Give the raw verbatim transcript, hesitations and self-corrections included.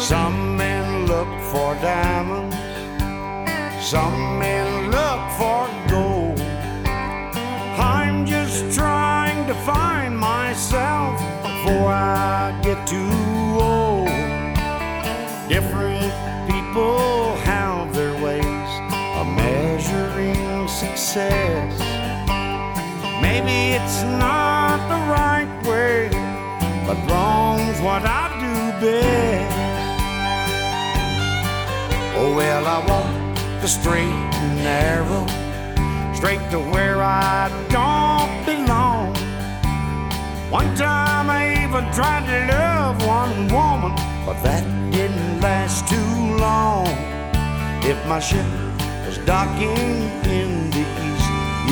Some men look for diamonds, some men look for gold. I'm just trying to find myself before I get too old. Different people have their ways of measuring success. Maybe it's not the right way, but wrong's what I do best. Oh well, I walk the straight and narrow, straight to where I don't belong. One time I even tried to love one woman, but that didn't last too long. If my ship was docking in